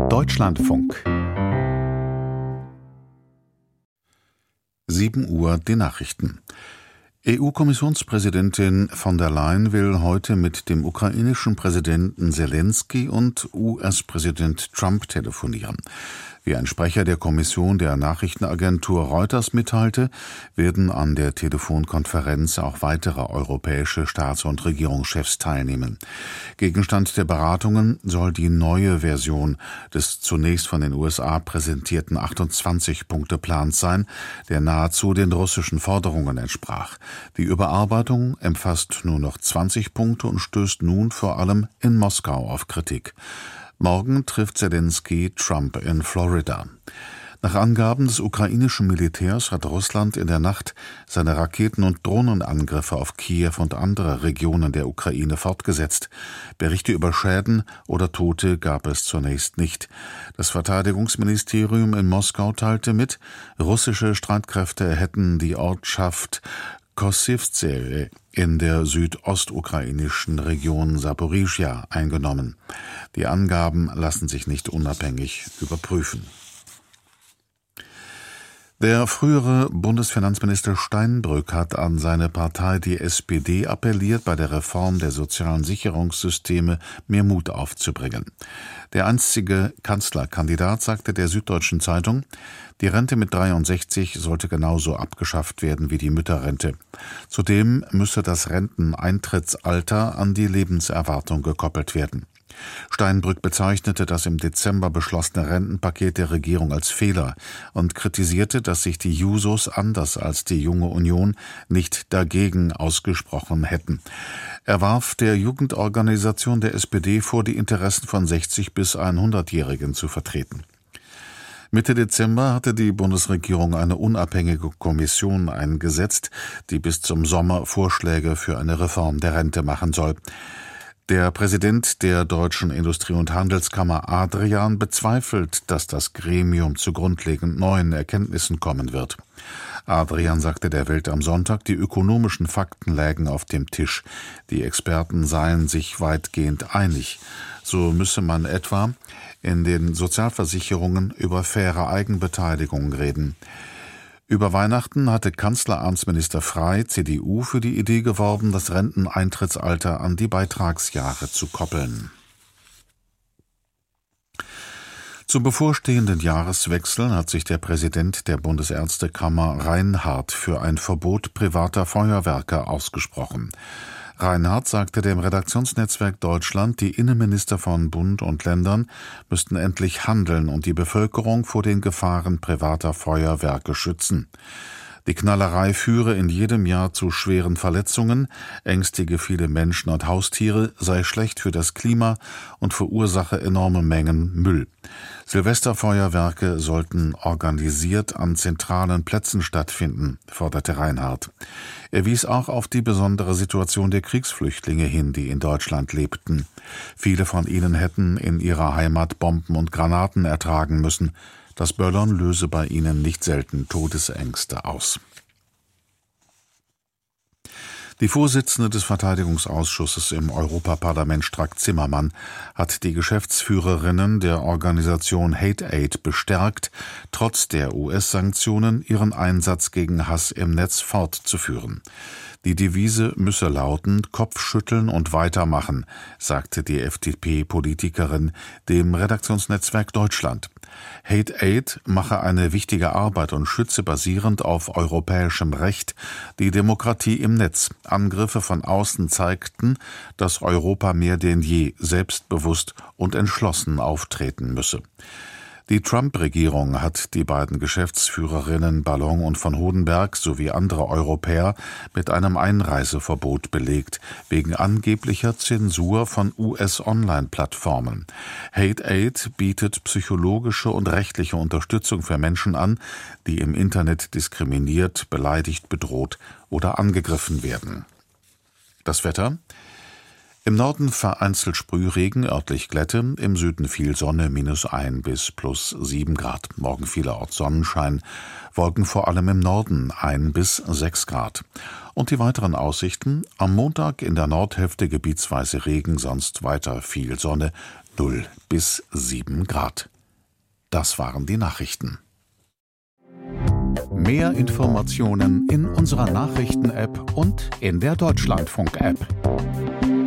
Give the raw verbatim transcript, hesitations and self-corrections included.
Deutschlandfunk. sieben Uhr die Nachrichten. E U-Kommissionspräsidentin von der Leyen will heute mit dem ukrainischen Präsidenten Selenskyj und U S-Präsident Trump telefonieren. Wie ein Sprecher der Kommission der Nachrichtenagentur Reuters mitteilte, werden an der Telefonkonferenz auch weitere europäische Staats- und Regierungschefs teilnehmen. Gegenstand der Beratungen soll die neue Version des zunächst von den U S A präsentierten achtundzwanzig-Punkte-Plans sein, der nahezu den russischen Forderungen entsprach. Die Überarbeitung umfasst nur noch zwanzig Punkte und stößt nun vor allem in Moskau auf Kritik. Morgen trifft Selenskyj Trump in Florida. Nach Angaben des ukrainischen Militärs hat Russland in der Nacht seine Raketen- und Drohnenangriffe auf Kiew und andere Regionen der Ukraine fortgesetzt. Berichte über Schäden oder Tote gab es zunächst nicht. Das Verteidigungsministerium in Moskau teilte mit, russische Streitkräfte hätten die Ortschaft Kossivtsew in der südostukrainischen Region Saporischschja eingenommen. Die Angaben lassen sich nicht unabhängig überprüfen. Der frühere Bundesfinanzminister Steinbrück hat an seine Partei, die S P D, appelliert, bei der Reform der sozialen Sicherungssysteme mehr Mut aufzubringen. Der einstige Kanzlerkandidat sagte der Süddeutschen Zeitung, die Rente mit dreiundsechzig sollte genauso abgeschafft werden wie die Mütterrente. Zudem müsse das Renteneintrittsalter an die Lebenserwartung gekoppelt werden. Steinbrück bezeichnete das im Dezember beschlossene Rentenpaket der Regierung als Fehler und kritisierte, dass sich die Jusos anders als die Junge Union nicht dagegen ausgesprochen hätten. Er warf der Jugendorganisation der S P D vor, die Interessen von sechzig- bis hundertjährigen zu vertreten. Mitte Dezember hatte die Bundesregierung eine unabhängige Kommission eingesetzt, die bis zum Sommer Vorschläge für eine Reform der Rente machen soll. Der Präsident der Deutschen Industrie- und Handelskammer Adrian bezweifelt, dass das Gremium zu grundlegend neuen Erkenntnissen kommen wird. Adrian sagte der Welt am Sonntag, die ökonomischen Fakten lägen auf dem Tisch. Die Experten seien sich weitgehend einig. So müsse man etwa in den Sozialversicherungen über faire Eigenbeteiligung reden. Über Weihnachten hatte Kanzleramtsminister Frey, C D U, für die Idee geworben, das Renteneintrittsalter an die Beitragsjahre zu koppeln. Zum bevorstehenden Jahreswechsel hat sich der Präsident der Bundesärztekammer Reinhardt für ein Verbot privater Feuerwerke ausgesprochen. Reinhardt sagte dem Redaktionsnetzwerk Deutschland, die Innenminister von Bund und Ländern müssten endlich handeln und die Bevölkerung vor den Gefahren privater Feuerwerke schützen. Die Knallerei führe in jedem Jahr zu schweren Verletzungen, ängstige viele Menschen und Haustiere, sei schlecht für das Klima und verursache enorme Mengen Müll. Silvesterfeuerwerke sollten organisiert an zentralen Plätzen stattfinden, forderte Reinhardt. Er wies auch auf die besondere Situation der Kriegsflüchtlinge hin, die in Deutschland lebten. Viele von ihnen hätten in ihrer Heimat Bomben und Granaten ertragen müssen. Das Böllern löse bei ihnen nicht selten Todesängste aus. Die Vorsitzende des Verteidigungsausschusses im Europaparlament, Strack-Zimmermann, hat die Geschäftsführerinnen der Organisation Hate Aid bestärkt, trotz der U S-Sanktionen ihren Einsatz gegen Hass im Netz fortzuführen. Die Devise müsse lauten, Kopfschütteln und weitermachen, sagte die F D P-Politikerin dem Redaktionsnetzwerk Deutschland. Hate Aid mache eine wichtige Arbeit und schütze basierend auf europäischem Recht die Demokratie im Netz. Angriffe von außen zeigten, dass Europa mehr denn je selbstbewusst und entschlossen auftreten müsse. Die Trump-Regierung hat die beiden Geschäftsführerinnen Ballon und von Hodenberg sowie andere Europäer mit einem Einreiseverbot belegt, wegen angeblicher Zensur von U S-Online-Plattformen. Hate Aid bietet psychologische und rechtliche Unterstützung für Menschen an, die im Internet diskriminiert, beleidigt, bedroht oder angegriffen werden. Das Wetter: Im Norden vereinzelt Sprühregen, örtlich Glätte, im Süden viel Sonne, minus ein bis plus sieben Grad. Morgen vielerorts Sonnenschein, Wolken vor allem im Norden, ein bis sechs Grad. Und die weiteren Aussichten: Am Montag in der Nordhälfte gebietsweise Regen, sonst weiter viel Sonne, null bis sieben Grad. Das waren die Nachrichten. Mehr Informationen in unserer Nachrichten-App und in der Deutschlandfunk-App.